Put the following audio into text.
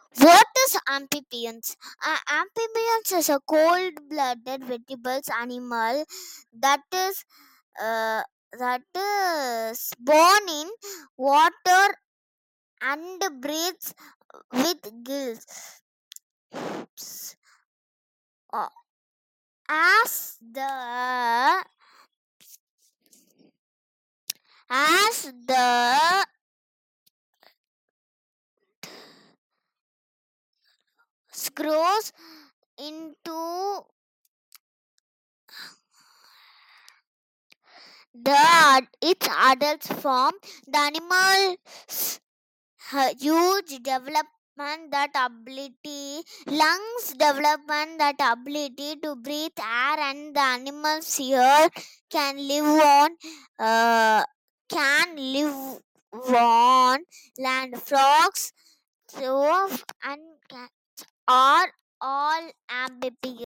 What is amphibians? Amphibians is a cold-blooded vertebrate animal that is uh, born in water and breathes with gills. Uh, As the grows into its adult form, the animal's huge development that ability lungs development that ability to breathe air, and the animals here can live on uh, can live on land. Frogs, dwarf, and cats are all amphibians.